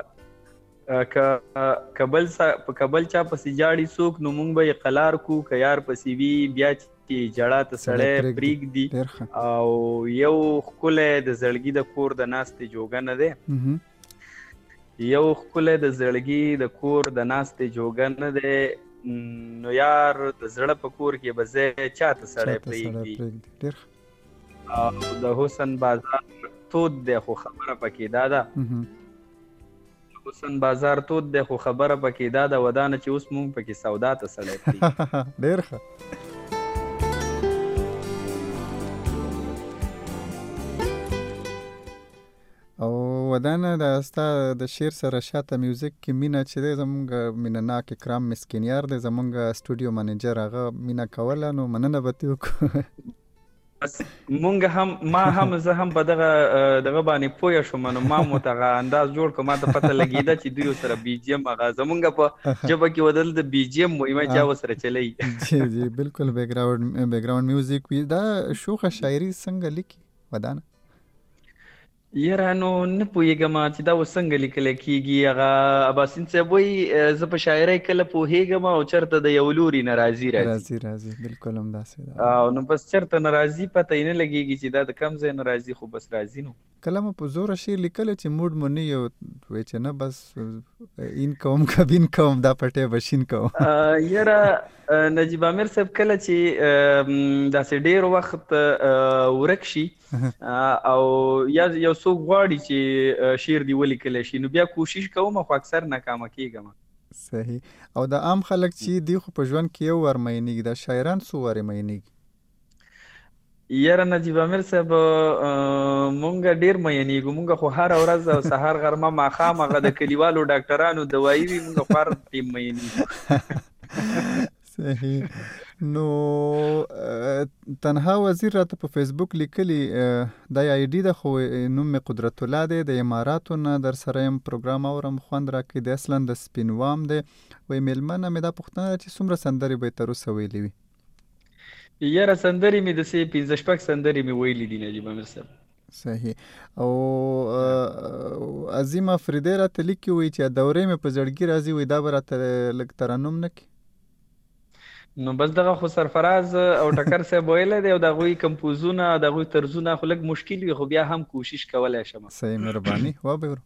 که بل چا پسې جاړي څوک نو مونږ به یې قلار کو. که یار پسې وي بیا چې جړا ته سړی پرېږدي. او یو ښکلی د زړګي د کور د ناستې جوګه نه دی. یو ښکلی د زړګي د کور د ناستې جوګه نه دی. نو یار د زړه په کور کې به ځای چا ته سړی پرېږدي. او د حسن بازار تود دی خو خبره پکې دا ده. حسن بازار تود دی خو خبره پکې دا ده ودانه چې اوس مونږ پکې سودا ته سړی پرېږدي. ډېر ښه. او ودانه د ستا د شعر سره شاته میوزیک کې مینه چې دی زمونږ مینه ناک اکرام مسکینیار دی زمونږ سټوډیو منیجر هغه مینه کوله نو مننه به ترې وکړو. مونږ هم ما هم زه هم په دغه باندې پوه شوم نو ما مو ته انداز جوړ کړ. ما ته پته لګېده چې دوی سره بي جي ایم هغه زمونږ په ژبه کې ودل د بي جي ایم مهمه چا ورسره چلی. جی جی بالکل بیک ګراوند میوزیک وي. دا شوخه شاعري څنګه لیکي ودانه؟ یاره نو نه پوهېږم چې دا اوس څنګه لیکلی کېږي. هغه اباسین صاحب وایي زه په شاعرۍ کله پوهېږم او چېرته د یو لوري نه راځي. بالکل همداسې ده. او نو بس چېرته نه راځي پته یې نه لګېږي چې دا د کم ځای نه راځي خو بس راځي. نو کله مو په زوره شعر لیکلی چې موډ مو نه یو وایي چې نه بس این کوم کبین کوم دا پټی به شین کوم؟ یاره نجیب امیر صاحب کله چې داسې ډېر وخت ورک شي او یا یو څوک غواړي چې شعر دې ولیکلی شي نو بیا کوشش کوم خو اکثر ناکامه کېږم. صحیح. او د عام خلک چې دی خو په ژوند کې یو وار مینېږي دا شاعران څو وارې مینېږي؟ یاره نجیب امیر صاحب مونږ ډېر مینېږو. مونږ خو هره ورځ او سهار غرمه ماښام هغه د کلیوالو ډاکټرانو دوایي وي مونږ خو هر ټیم مینېږو. صحیح. نو تنها وزیر راته په فیسبوک لیکلی دا آی ډي ده خو نوم مې قدرت الله دی د اماراتو نه در سره یم پروګرام اورم خوند راکوي د اصلا د سپینوام دی. وایي مېلمنه مې دا پوښتنه ده چې څومره سندرې به یې تر اوسه ویلې وي؟ یاره سندرې مې داسې 15 سندرې مې ویلې دي نجیب امیر صاحب. صحیح. او عظیم افریدی راته لیکي وایي چې دورې مې په زړګي راځي وایي دا به راته لږ ترنم نه کړي؟ نو بس دغه خو سرفراز او ټکر صاحب ویلی دی او د هغوی کمپوزونه د هغوی طرزونه خو لږ مشکل وي خو بیا هم کوشش کولی شم. صحیح مهرباني وبهرو.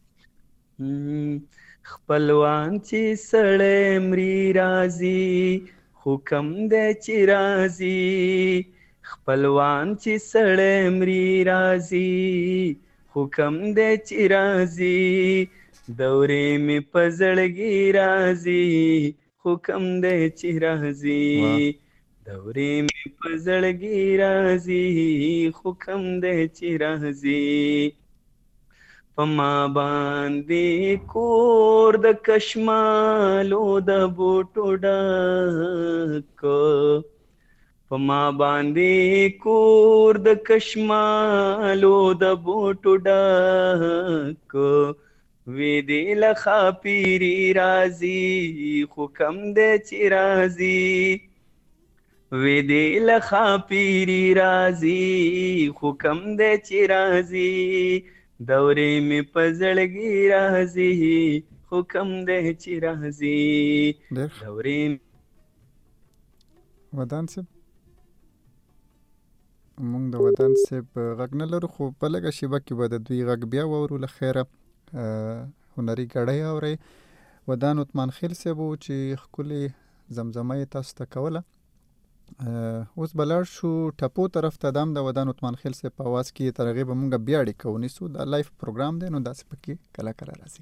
خپلوان چې سړی مري راځي خو کم دی چې راځي. خپلوان چې سړی مري راځي خو کم دی چې راځي. دورې مې په زړګي راځي خو کم دی چې راځي. دورې مې په زړګي راځي خو کم دی چې راځي. په ما باندې کور د کشمالو د بوټو ډک. په ما باندې کور د کشمالو د بوټو ډک. وی دی لخا پیری راځي خو کم دی چې راځي. وی دی لخا پیری راځي خو کم دی چې راځي. دورې مې په زړګي راځي خو کم دی چې راځي. دورې ودان صاحب مونږ د ودان صاحب غږ نه لرو خو په لږه شیبه کې به د دوی غږ بیا واورو. له خیره هنري ګړی اورئ. ودان عثمان خیل صاحب و چې ښکلې زمزمه یې تاسو ته کوله. اوس به لاړ شو ټپو طرف ته. دا هم د ودان عثمان خیل صاحب په اواز کې تر هغې به مونږ بیا اړیکه ونیسو. دا لایف پروګرام دی نو داسې پکې کله کله راځي.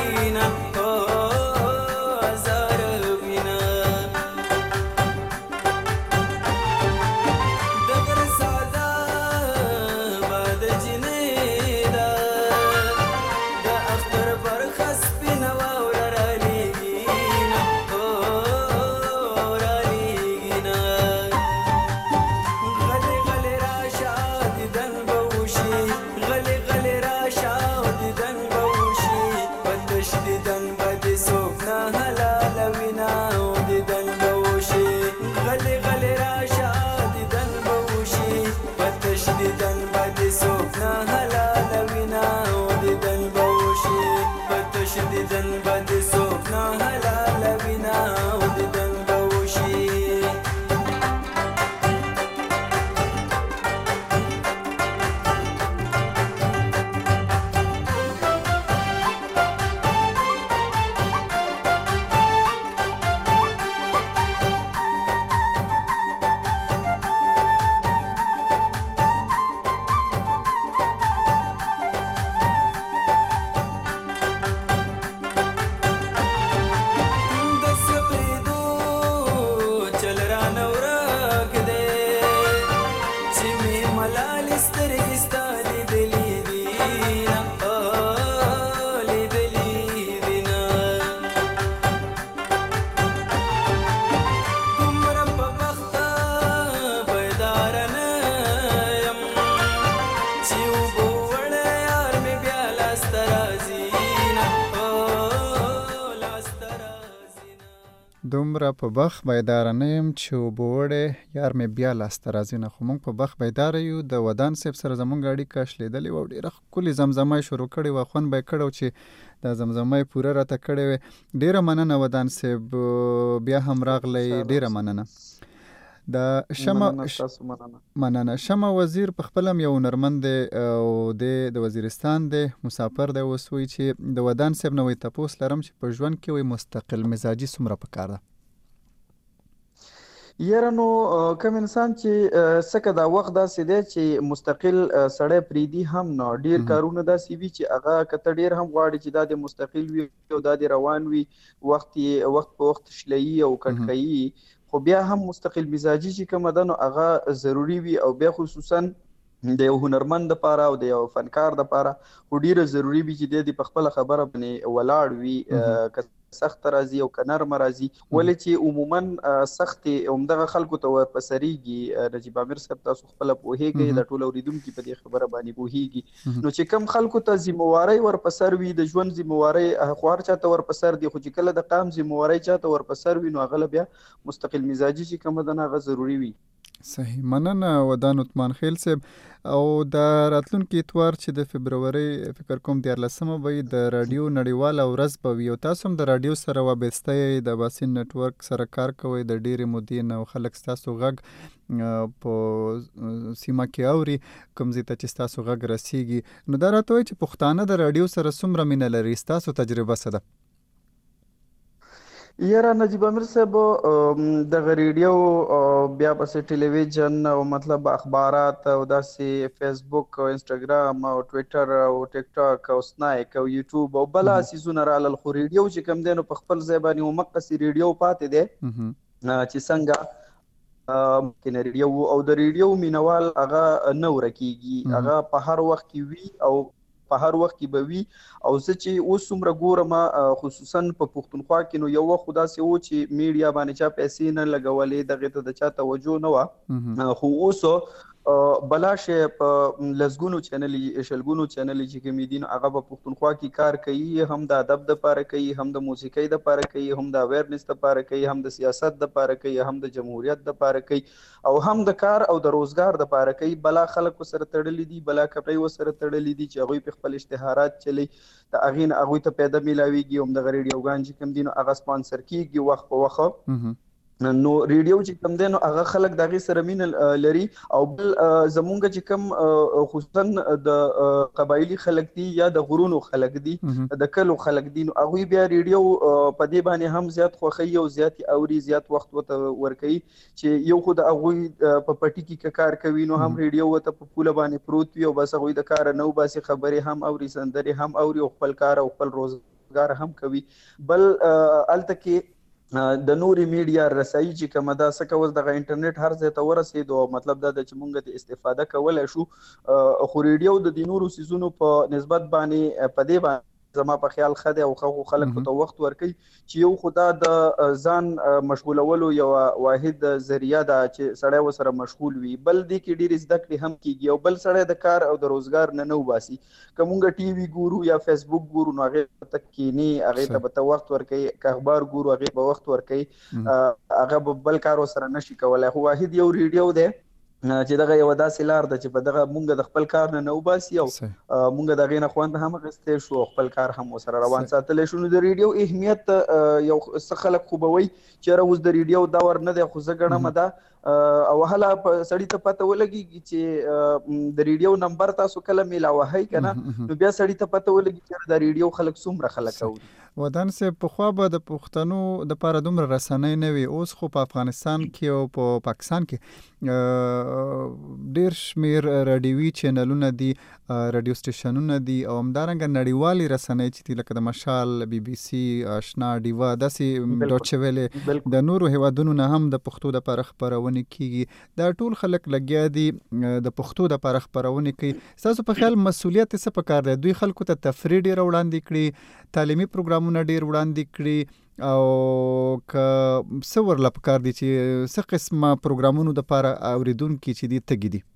وینا هزار وینا دغر ساده باد جنیدا د اختر پر خس پینوا ورالېږینا ورالېږینا غلې غلې راشه دیدن به وشي غلې غلې راشه دیدن به وشي په تش دیدن به دې څوک نه حلالوینه دیدن به وشي غلې غلې راشه دیدن به وشي په تش دیدن به دې څوک نه حلالوینه دیدن به وشي په تش دیدن به دې څوک نه حلالوینه دیدن به وشي د سپېدو چل رانه ورک دی چې مې ملالې سترګې ستا لیدلې دینه لیدلې دینه دومره په بخته بیداره نه یم چې اوبه وړه یار مې بیا لاسته راځي نه لاسته راځي نه دومره په بخ بیداره نه یم چې اوبه وړې یار مې بیا لاسته راځي نه. خو موږ په بخ بیداره یو. د ودان صاحب سره زموږ اړیکه شلېدلې وه او ډېره ښکلې زمزمه یې شروع کړې وه. خوند به یې کړی و چې دا زمزمه یې پوره راته کړې وې. ډېره مننه ودان صاحب، بیا هم راغلی. ډېره مننه. د شمع مننه. شمع وزیر په خپل هم یو هنرمند دی او د وزیرستان دی، مسافر دی. اوس وایي چې د ودان صاحب نه وایي تپوس لرم چې په ژوند کې وایي مستقل مزاجي څومره پکار ده؟ یاره نو کوم انسان چې سکه دا وخت داسې دی چې مستقل سړی پریدي هم نه. ډیر کارونه داسې وي چې هغه کته ډیر هم غواړي چې دا د مستقل وي او دا د روان وي، وخت په وخت شلایي او کټکایي، خو بیا هم مستقل مزاجي چې کومه ده نو هغه ضروري وي او بیا خصوصا د یو هنرمند لپاره او د یو فنکار لپاره خو ډیره ضروري وي چې د په خپل خبره باندې ولاړ وي، سخت راځي او که نرمه راځي. ولې چې عموما سختې همدغه خلکو ته ورپسریږي. نجیب عامر صاحب تاسو خپله پوهېږئ، د ټول اورېدونکي په دې خبره باندې پوهېږي. نو چې کم خلکو ته ذمهوارۍ ورپسر وي، د ژوند ذمهوارۍ خو هر چاته ورپسر دي، خو چې کله د قام ذمهوارۍ چاته ورپسر وي نو هغه بیا مستقل مزاجي چې کومه ده هغه ضروري وي. صحیح. مننه ودان عثمان خیل صاحب. او د راتلونکي اتوار چې د فبرورۍ فکر کوم 14مه به د رادیو نړیواله ورځ به وي او تاسو هم د رادیو سره وابسته یئ، د باسین نټورک سره کار کوئ، د ډېرې مودې نه او خلک ستاسو غږ په سیمه کې اوري، کوم ځای ته چې ستاسو غږ رسیږي. نو دا راته وایي چې پښتانه د رادیو سره څومره مینه لري؟ ستاسو تجربه څه ده؟ یاره نجیب عامر صاحب دغه ریډیو بیا پسې ټلویزیون او مطلب اخبارات او داسې فیسبوک او انسټاګرام او ټویټر او ټیک ټاک او سنایک او یوټیوب او بل اسیزونه رالل، خو ریډیو چې کوم دی نو په خپل ځای باندې ومقصي ریډیو پاتې دی چې څنګه ممکن ریډیو او د ریډیو مینوال هغه نه ورکیږي، هغه په هر وخت کې وي او په هر وخت کې به وي. او زه چې اوس څومره ګورم خصوصا په پښتونخوا کې نو یو وخت داسې و چې میډیا باندې چا پیسې نه لګولې، دغې ته د چا توجه نه وه، خو اوس بلاشه په لزګونو چینلې شلګونو چینلې چې کومې دي نو هغه په پښتونخوا کې کار کوي، هم د ادب دپاره کوي، هم د موسیقۍ دپاره کوي، هم د اویرنس دپاره کوي، هم د سیاست دپاره کوي، هم د جمهوریت دپاره کوي، او هم د کار او د روزګار دپاره کوي. بلا خلک ورسره تړلي دي، بلا کپړۍ ورسره تړلي دي چې هغوی په خپل اشتهارات چلی، د هغې نه هغوی ته پیدا میلاویږي، همدغه ریډیوګان چې کوم دي نو هغه سپانسر کیږي وخت په وخت. نو ریډیو چې کوم دی نو هغه خلک د هغې سره مینه لري. او بل زمونږ چې کوم خصوصا د قبایلي خلک دي یا د غرونو خلک دي، د کلو خلک دي، نو هغوی بیا ریډیو په دې باندې هم زیات خوښوي او زیات اوري، زیات وخت ورته ورکوي. چې یو خو د هغوی په پټي کې کار کوي نو هم ریډیو ورته په پوله باندې پروت وي او بس هغوی د کاره نه وباسي، خبرې هم اوري، سندرې هم اوري او خپل کار او خپل روزګار روزګار هم کوي. بل الته کې د نوري میډیا رسایي چې کومه ده څه کوز دغه انټرنیټ هر ځای ته ورسېدو او مطلب دا ده چې مونږ د استفاده کولی شو. خو ریډیو د دې نورو څیزونو په نسبت باندې په دې باندې زما په خیال ښه دی او خلک ته وخت ورکوي چې یو خو دا د ځان مشغولولو یو واحد ذریعه ده چې سړی ورسره مشغول وي. بل دې کې ډېرې زده کړې هم کېږي او بل سړی د کار او د روزګار نه وباسي. که مونږ ټي وي ګورو یا فیسبوک ګورو نو هغې ته کښېني، هغې ته به ته وخت ورکوي. که اخبار ګورو هغې به وخت ورکوي، هغه به بل کار ورسره نشي کولی. خو واحد یو ریډیو دی چې دغه یو داسې لار ده چې په دغه مونږ د خپل کار نه وباسي او مونږ د هغې نه خوند هم اخیستی شو او خپل کار هم ورسره روان ساتلی شو. نو د ریډیو اهمیت یو څه خلک خوبوي چې یاره اوس د ریډیو دور نه دی، خو زه ګڼمه ده او هله سړي ته پته ولګېږي چې د ریډیو نمبر تاسو کله میلاوهئ که نه نو بیا سړي ته پته ولګي چې د ریډیو خلک څومره خلک اوري. ودان صاحب پخوا به د پښتنو دپاره دومره رسنۍ نه وي، اوس خو په افغانستان کې او په پاکستان کې ډېر شمېر راډیوي چینلونه دي، راډیو سټیشنونه دي او همدارنګه نړیوالې رسنۍ چې دي لکه د مشال، بي بي سي، آشنا، ډیوا، داسې ډوچه ویلې د نورو هیوادونو نه هم د پښتو دپاره خپرونې کېږي. دا ټول خلک لګیا دي د پښتو دپاره خپرونې کوي. ستاسو په خیال مسؤلیت یې څه پکار دی؟ دوی خلکو ته تفریح ډېره وړاندې کړي، تعلیمي پروګرامونه ډېر وړاندې کړي او که څه ورله پکار دي چې څه قسمه پروګرامونو دپاره اورېدونکي چې دي تږي دي؟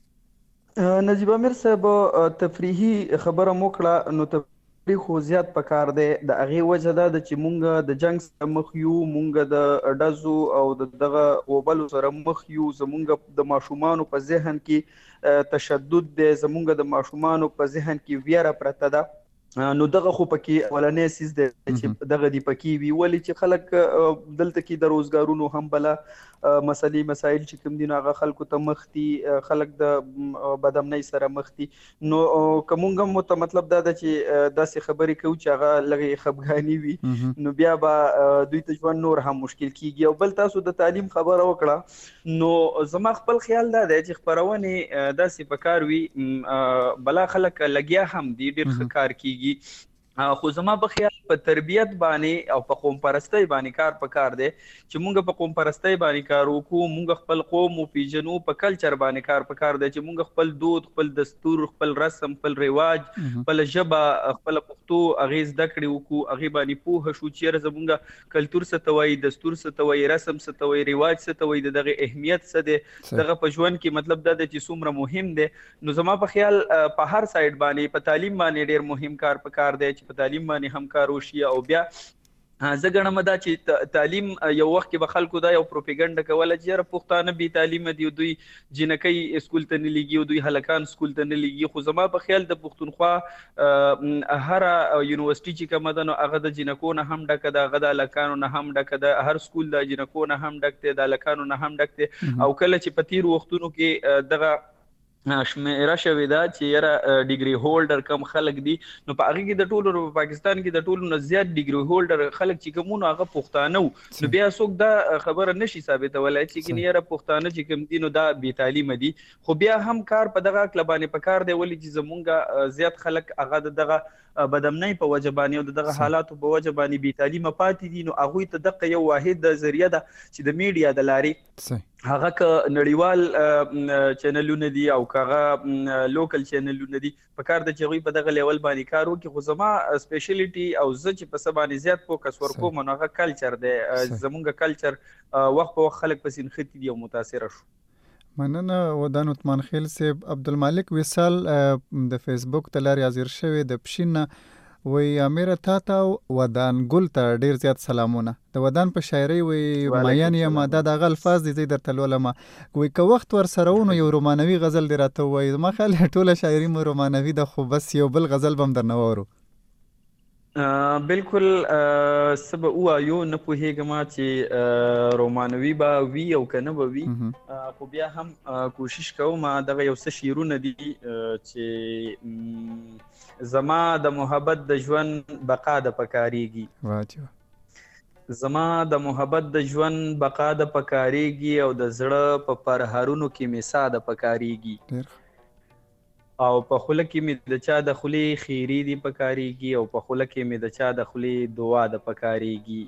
نجیب امیر صاحب تفریحي خبره مو کړه، نو تفریح خو زیات پکار دی. د هغې وجه دا ده چې مونږ د جنګ سره مخ یو، مونږ د ډزو او د دغه وبلو سره مخ یو. زمونږ د ماشومانو په ذهن کې تشدد دی، زمونږ د ماشومانو په ذهن کې ویره پرته ده. نو دغه خو پکې اولنی سیز دی چې دغه دی پکې وي، ولې چې خلک دلته کې د روزګارونو هم بله مسلې مسایل چې کوم دي نو هغه خلکو ته مخ دي، خلک د بدامنۍ سره مخ دي. نو که مونږ هم ورته مطلب دا ده چې داسې خبرې کوو چې هغه لږې خفګاني وي نو بیا به دوی ته ژوند نور هم مشکل کېږي. او بل تاسو د تعلیم خبره وکړه، نو زما خپل خیال دا دی چې خپرونې داسې پکار وي، بلا خلک لګیا هم دي، ډېر ښه کار کېږي. خو زما په خیال په تربیت باندې او په قوم پرستۍ باندې کار پکار دی چې مونږ په قوم پرستۍ باندې کار وکړو، مونږ خپل قوم وپېژنو، په کلچر باندې کار پکار دی چې مونږ خپل دود، خپل دستور، خپل رسم، خپل رواج، خپل ژبه، خپل پښتو هغې زده کړې وکړو، هغې باندې پوهه شو چې یاره زمونږ کلتور څه ته وایي، دستور څه ته وایي، رسم څه ته وایي، رواج څه ته وایي، د دغې اهمیت څه دی، دغه په ژوند کې مطلب دا دی چې څومره مهم دی. نو زما په خیال په هر سایډ باندې په تعلیم باندې ډېر مهم کار پکار دی چې په تعلیم باندې هم کار وشي. او بیا زه ګڼم دا چې تعلیم یو وخت کې به خلکو دا یو پروپیګنډه کوله چې یاره پښتانه بې تعلیمه دي او دوی جینکۍ سکول ته نه لیږي او دوی هلکان سکول ته نه لیږي. خو زما په خیال د پښتونخوا هره یونیورسټي چې کومه ده نو هغه د جینکو نه هم ډکه ده، هغه د هلکانو نه هم ډکه ده، هر سکول د جینکو نه هم ډک دی، د هلکانو نه هم ډک دی. او کله چې په تېرو وختونو کې دغه شمیره شوې ده چې یاره ډیګري هولډر کم خلک دي، نو په هغې کې د ټولو په پاکستان کې د ټولو نه زیات ډیګري هولډر خلک چې کوم نو هغه پښتانه وو. نو بیا څوک دا خبره نشي ثابتولی چې کنه یاره پښتانه چې کوم دي نو دا بې تعلیمه دي. خو بیا هم کار په دغه عقله باندې پکار دی، ولې چې زمونږ زیات خلک هغه د دغه بدامنۍ په وجه باندې او د دغه حالاتو په وجه باندې بې تعلیمه پاتې دي. نو هغوی ته دغه یو واحد ذریعه ده چې د میډیا د لارې هغه که نړیوال چینلونه دي او که هغه لوکل چینلونه دي پکار ده چې هغوی په دغه لیول باندې کار وکړي. خو زما سپیشلیټي او زه چې په څه باندې زیات فوکس ورکوم نو هغه کلچر دی. زمونږ کلچر وخت په وخت خلک پسې نښتي دي او متاثره شو. مننه ودان عثمان خیل صاحب. عبدالمالک وصال د فیسبوک د لارې حاضر شوی د پښین نه وی امیره تا ته ودان ګل ته ډیر زیات سلامونه. د ودان په شاعرۍ وی مین یم دا دغه الفاظ دي زه درته لولم. وی که وخت ورسره ونه یو رومانوي غزل دې راته ووایي. زما خیال ټوله شاعري مو رومانوي ده، خو بس یو بل غزل به هم درنه واورو. بالکل څه به ووایو نه پوهېږم چې رومانوي به وي او که نه به وي، خو بیا هم کوشش کوم. دغه یو څه شعرونه دي چې زما د محبت د ژوند بقا د پکارېږي، زما د محبت د ژوند بقا د پکارېږي او د زړه په پرهرونو کې مې سا د پکارېږي. او په خوله کې مې د چا د خولې خیري دي پکارېږي او په خوله کې مې د چا د خولې دعا د پکارېږي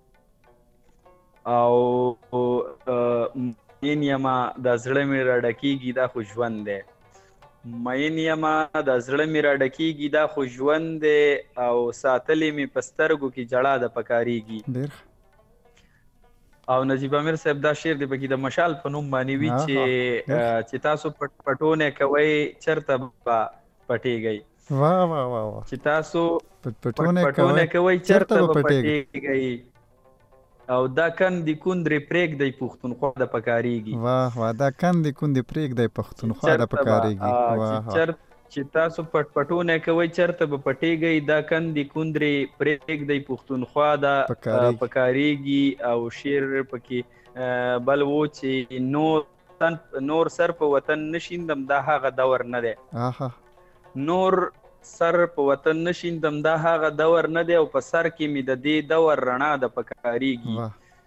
او مین یما د زړه مې راډکېږي دا خو ژوند دی مین یما د زړه مې راډکېږي دا خو ژوند دی او ساتلې مې په سترګو کې جړا د پکارېږي او نجیب امیر صاحب دا شعر دی پکې د مشال په نوم باندې وي چې تاسو پټونه کوئ چرته به پټېږئ چې تاسو پټونه کوئ چرته به پټېږئ او دا کندې کندرې پرېږدئ پښتونخوا د پکارېږي دا کندې کندرې پرېږدئ پښتونخوا د پکارېږي چې تاسو پټونه کوئ چرته به پټېږئ دا کندې کندرې پرېږدئ پښتونخوا د پکارېږي او شعر پکې بل و چې نور سر په وطن نشیندم دا هغه دور نه دی نور سر په وطن نشیندم دا هغه دور نه دی او په سر کې مې د دې دور رڼا د پکارېږي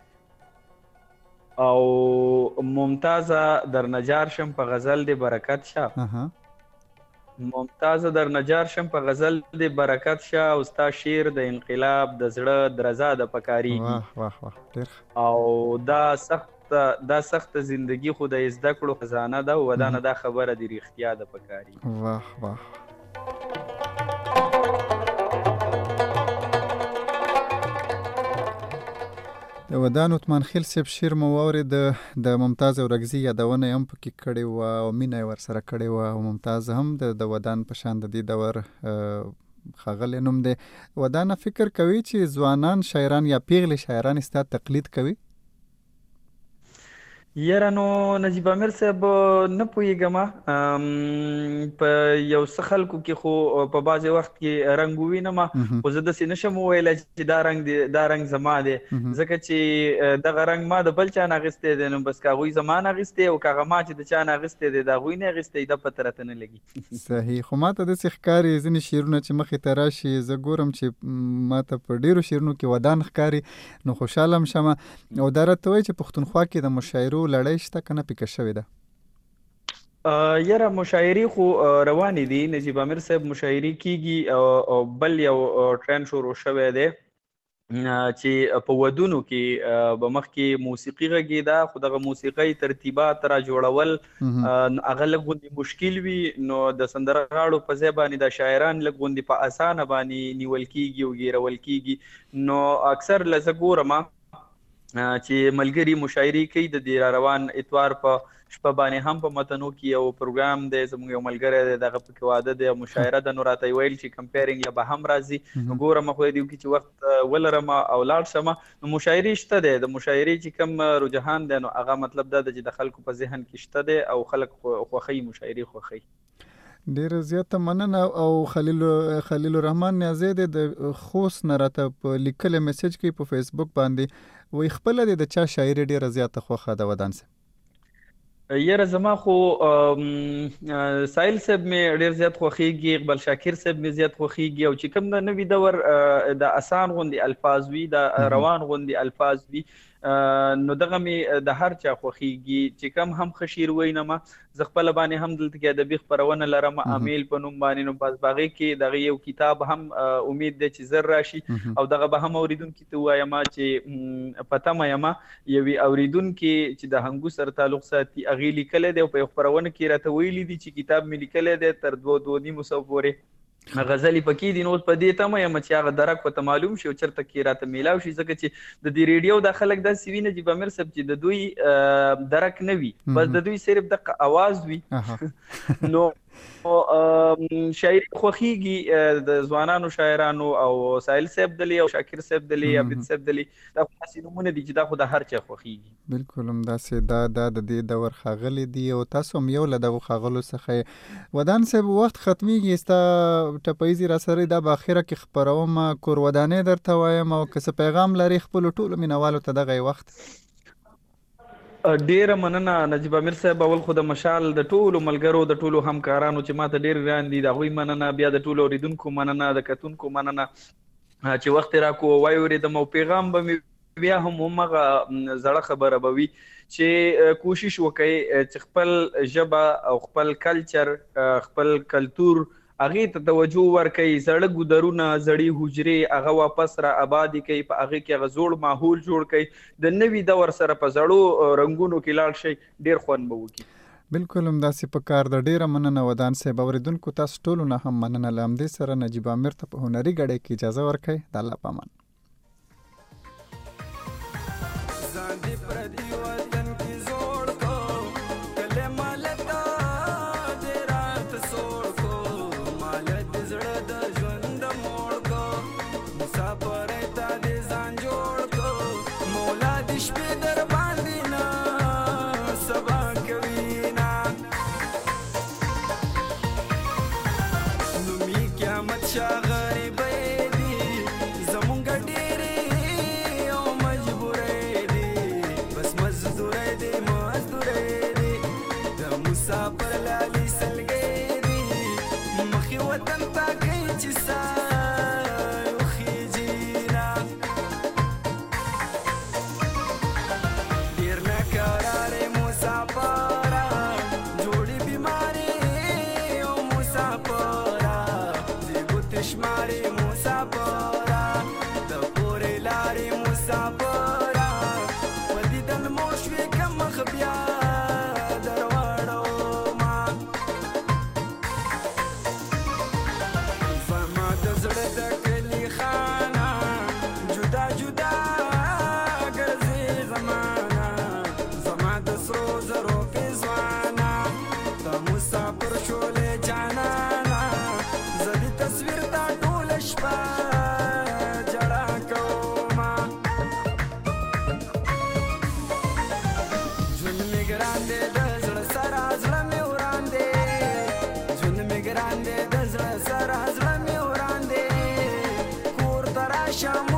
او ممتازه در نجار شم په غزل دی برکت شه ممتازه در نجار شم په غزل دی برکت شه او ستا شعر د انقلاب د زړه درزا د پکارېږي او دا سخت زندگی خو د زده کړو خزانه ده ودانه دا خبره دی رښتیا د پکارېږي د ودان عثمان خیل صاحب شعر مو واورېد د ممتاز اورکزي یادونه یې هم پکې کړې وه او مینه یې ورسره کړې وه او ممتاز هم د ودان په شان د دې دور ښاغلی نوم دی. ودانه فکر کوي چې ځوانان شاعران یا پیغلې شاعران ستا تقلید کوي؟ یاره نو نجیب امیر صاحب نه پوهېږم په یو څه خلکو کې خو په بعضې وخت کې رنګ ووینم خو زه داسې نشم وویلی چې دا رنګ زما دی ځکه چې دغه رنګ ما د بل چا نه اخیستی دی نو بس که هغوی زما نه اخیستی او که هغه ما چې د چا نه اخیستی دی د هغوی نه اخیستی دا پته راته نه لګي. صحیح. خو ما ته داسې ښکاري ځینې شعرونه چې مخې ته راشي زه ګورم چې ما ته په ډېرو شعرونو کې ودان ښکاري نو خوشحاله هم شم او دا راته وایي چې پښتونخوا کې د مشاعرو لړۍ شته که نه پیکه شوې ده؟ یاره مشاعرې خو روانې دي نجیب امیر صاحب مشاعرې کیږي او بل یو ټرند شروع شوی دی چې په ودونو کې به مخکې موسیقي غږېده خو دغه موسیقۍ ترتیبات را جوړول هغه لږ غوندې مشکل وي نو د سندرغاړو په ځای باندې د شاعران لږ غوندې په اسانه باندې نیول کیږي او ګیرول کیږي نو اکثر لزه ګورم چې ملګري مشاعرې کوي د دې را روان اتوار په شپه باندې هم په متنو کې یو پروګرام دی زموږ یو ملګری دی دغه پکې واده دی او مشاعره ده نو راته یې ویل چې کمپیرینګ یا به هم راځي نو ګورم خدای دې وکړي چې وخت ولرم او لاړ شم نو مشاعرې شته دی د مشاعرې چې کوم رجحان دی نو هغه مطلب دا ده چې د خلکو په ذهن کې شته دی او خلک خوښوي مشاعرې خوښوي. ډېره زیاته مننه او خلیل الرحمن نیازی دی د خوست نه راته په لیکلی میسج کوي په فیسبوک باندې وایي خپله دی د چا شاعري ډېره زیاته خوښه ده ودان صاحب؟ یاره زما خو سایل صاحب مې ډېر زیات خوښېږي اقبال شاکر صاحب مې زیات خوښېږي او چې کوم د نوي دور د اسان غوندې الفاظ وي د روان غوندې الفاظ وي نو دغه مې د هر چا خوښېږي چې کم هم ښه شعر وینم زه خپله باندې هم دلته کې ادبي خپرونه لرم امیل په نوم باندې نو بس په هغې کې دغه یو کتاب هم امید دی چې زر راشي او دغه به هم اورېدونکي ته ووایم چې په تمه یم یوې اورېدونکي چې د هنګو سره تعلق ساتي هغې لیکلی دی او په یو خپرونه کې راته ویلي دي چې کتاب مې لیکلی دی تر 2.5 پورې غزلې پکې دي نو اوس په دې تمه یم چې هغه درک ورته معلوم شي او چېرته کې راته میلاو شي ځکه چې د دې ریډیو دا خلک داسې وي نجیب امیر صاحب چې د دوی درک نه وي بس د دوی صرف دغه اواز وي نو شاعري خوښېږي د ځوانانو شاعرانو او سایل صاحب دلی او شاکر صاحب دلی عبید صاحب دلی دا خو داسې نومونه دي چې دا خو د هر چا خوښېږي. بلکل همداسې دا د دې دور ښاغلي دي او تاسو هم یو له دغو ښاغلو څخه ودان صاحب وخت ختمیږي ستا ټپیزې را سره دا به اخره کې خپروم کور ودانې درته وایم او که څه پیغام لري خپلو ټولو مینوالو ته دغه وخت؟ ډیره مننه نجیب امیر صاحب اول خو د مشال د ټولو ملګرو د ټولو همکارانو چې ماته ډیر ګران دي د هغوی مننه بیا د ټولو اورېدونکو مننه د کتونکو مننه چې وخت یې راکړو وایي اورېدم او پیغام به مې بیا هم همغه زړه خبره به وي چې کوشش وکړي چې خپل ژبه او خپل کلچر خپل کلتور هغې ته توجه ورکوي. زړه ګودرونه زړې حجرې هغه واپس را آبادې کوي، په هغې کې هغه زوړ ماحول جوړ کوي، د نوي دور سره په زړو رنګونو کې لاړ شي، ډېر خوند به وکړي. بالکل همداسې په کار د ډېره مننه ودان صاحب. اورېدونکو تاسو ټولو نه هم مننه. له همدې سره نجیب عامر ته په هنري ګړۍ کې اجازه ورکوي. د الله په امان. Show